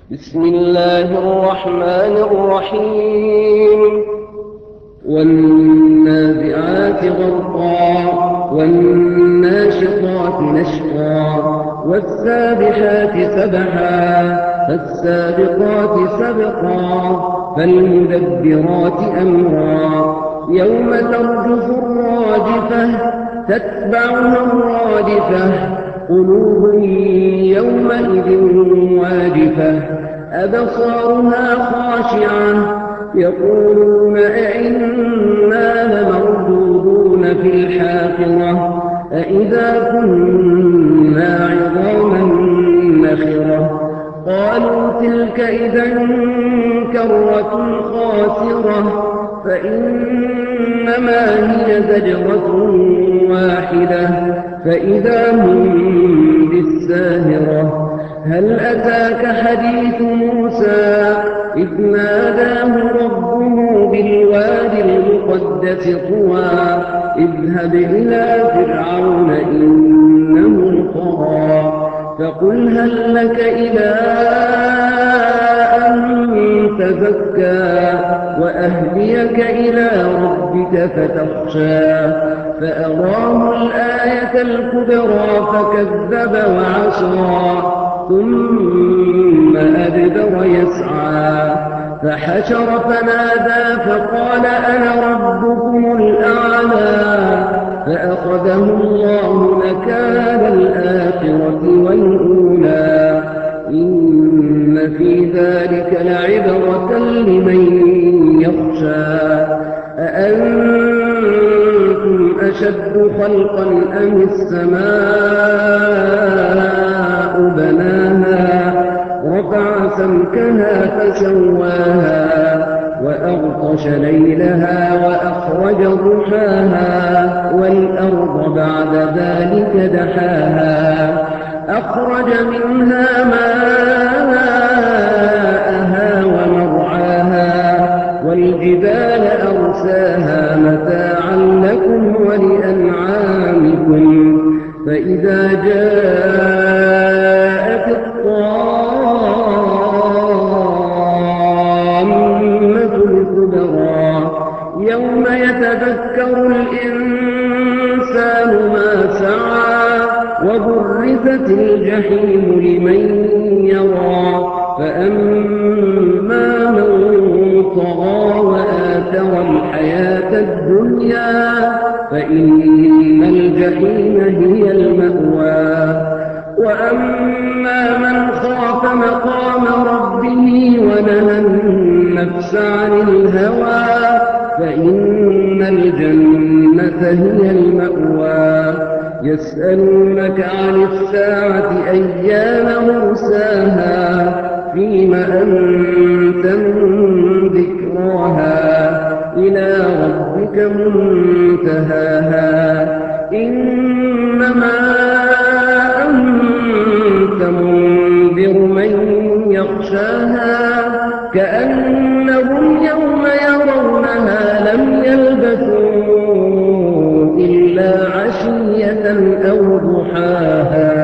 بسم الله الرحمن الرحيم والنازعات غرقا والناشطات نشطا والسابحات سبحا فالسابقات سبقا فالمدبرات أمرا يوم ترجف الراجفة تتبعها الرادفة قلوب يومئذ واجفة أبصارها خاشعة يقولون أئنا لمردودون في الحافرة أئذا كنا عظاما نخرة قالوا تلك إذا كرة خاسرة فإنما هي زجرة واحدة فإذا هم بالساهرة هل أتاك حديث موسى إذ ناداه ربه بالوادي المقدس طوى اذهب إلى فرعون إنه طغى فقل هل لك إلى أن تزكى وأهديك إلى ربك فتخشى فأراه الآية الكبرى فكذب وعصى ثم أدبر يسعى فحشر فنادى فقال أنا ربكم الأعلى فأخذه الله نكال الآخرة والأولى إن في ذلك لعبرة لمن يخشى أأنتم أشد خلقا أم السماء بناها رفع سمكها فسواها وأغطش ليلها وأخرج ضحاها والأرض بعد ذلك دحاها أخرج منها ماءها ومرعاها والجبال أرساها متاعا لكم ولأنعامكم فإذا جاءت الطامة الكبرى يوم يتذكر الإنسان ما سعى وبرزت الجحيم لمن يرى فأما من طغى وآثر الحياة الدنيا فإن الجحيم هي المأوى وأما من خاف مقام ربه ونهى النفس عن الهوى فإن الجنة هي المأوى يسألونك عن الساعة أيان مرساها فيم أنت من ذكراها إلى ربك منتهاها إنما أنت منذر من يخشاها كأنهم يوم يرونها لم يلبثوا إلا عشية أو ضحاها.